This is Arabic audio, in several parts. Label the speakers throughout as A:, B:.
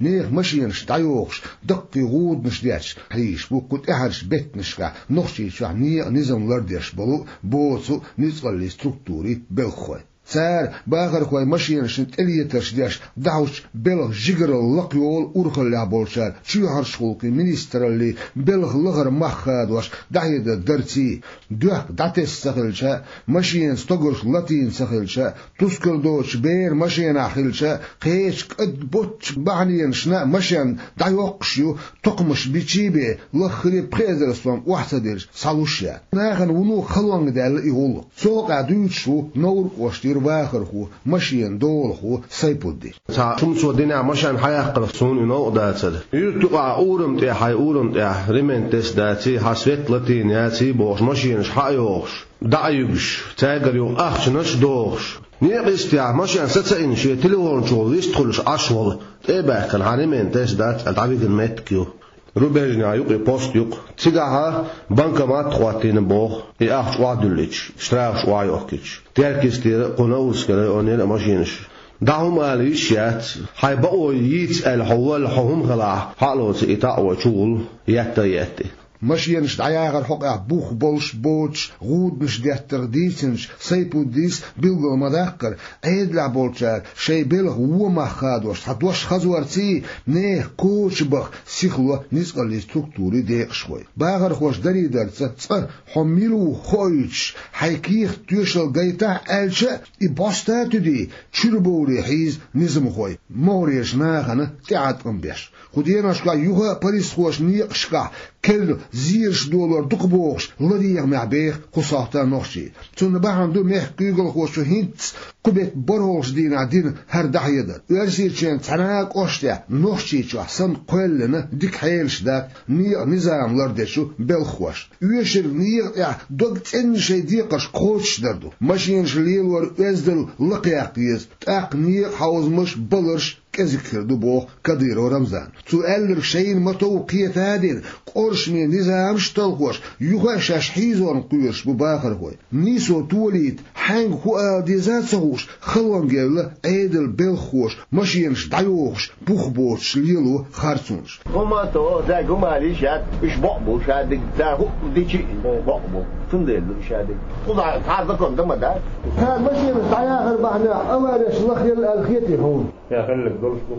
A: نيخ مشينش دايوخش دقي غود نش ديش حيش بو كنت احرش بيت نشكا نخشي شوح نيق نظام لرديش بلو بوصو نزغل ستركتوري بالخوي سار باخر خوي ماشين شنت اليترش داش دعوش بلغ جيجر اللقيول أورخل لعبولشار شو هرشولكي منيستر اللي بلغ لغر مخاد واش دعيد الدرتي دوح دعتس سخلشا ماشين ستوغرش لاتين سخلشا تسكر دوش بير ماشين أخلشا قيش قد بوتش بعنين شنا ماشين دعيوقشيو تقمش بيتشيبي لخري بخيزرسوام وحسديرش صالوشيا ناخن ونو خلوان دال إيغول سوق عدوشو نور واشتي باخر خو ماشين دول خو سايبودي
B: شوم سو دينا ماشان حيقر سون ينو داتل يتقع اورم تي حي اورم تي ريمنتس داتي حسوت لاتين ياتي بوش ماشين حيوش دايوش تاجر يو اخشنش دوش نيقست يا ماشان ستسين شي تليفون شو يستخلش اشول تبع كان ريمنتس دات العبيد المتكيو روبيجنا يوقي بوست يوق تيجاها بنكمات خواتين بوخ ياخ وادليش شراش وايوكيش تركيستي قناوس كلا اونيل ماشينش دعهم عليشات حيبقوا يتسال حول حهم غلا حالوت ايتا وشول ياتي
A: ماشينش دعياغر حقع بوخ بولش بوتش غود مش ديتر ديتنش سيبو ديس بيلغو مداقر عيد لعبولشار شي بيلغ وما خادوش حدوش خزوارتي نيه كوش بخ سيخلو نسقل لستركتوري ديق شوي باغر خوش داري درسة حميلو خويش حيكيخ تيوشل ديتا ألشا إباستا تدي چربوري حيز نزم خوي موريش ناغن تعاتقن بيش خدينا شكا يوها باريس خوش نيق شكا كل زيرش دولار دقبوش لديغ معبيخ قصاحتا نوشي تون باعندو ميح كيغل خوشو هنت قبت برهوش دينا دين هر دحيدر ويرسير چين تناك اوشتيا نوشي چو احسن قولنا ديك حيلش داك نظام لردشو بالخوش ويشر نيغ يا دوغت ان شي ديقش قوش دردو ماشينش ليلور ازدل لقياقيز تاق نيغ حوزمش بلرش كذكردو بو كدير ورمزان سؤال شيء متوقيت هادين قرش من نظام شتلقوش يغشش حيزون قيرش بباخر هوي نيسو توليد حنگ هو ديزات سغوش خلوان جيلا عيدل بالخوش ماشينش دايوخش بوخبوش ليلو خارسونش
C: هما تو زي جمالي شاد مش بقبو شاد زاهو ديشي بقبو فندل شاد خذ تعرفكم دم ده
A: كان ماشينش داياخر بعنا اوارش لخيل الخيتي هون
C: يا خلك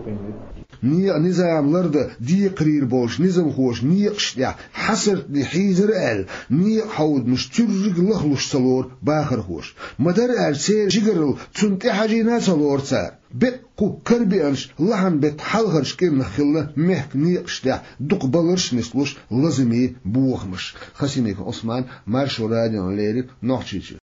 A: نيق نظام لرد دي قرير بوش نظام خوش نيق شتيا حسرت نحيزر ال نيق حود مش ترق لخلوش صلور باخر خوش مدر ارسير جيجرل تنتي حاجينا صلور سار بقو كربيانش لحن بيت حلغرش كن خلا مهك نيق شتيا دق بلرش نسلوش لازمي بوخمش خسيميك عثمان مارشو راديو ليري نوحشيش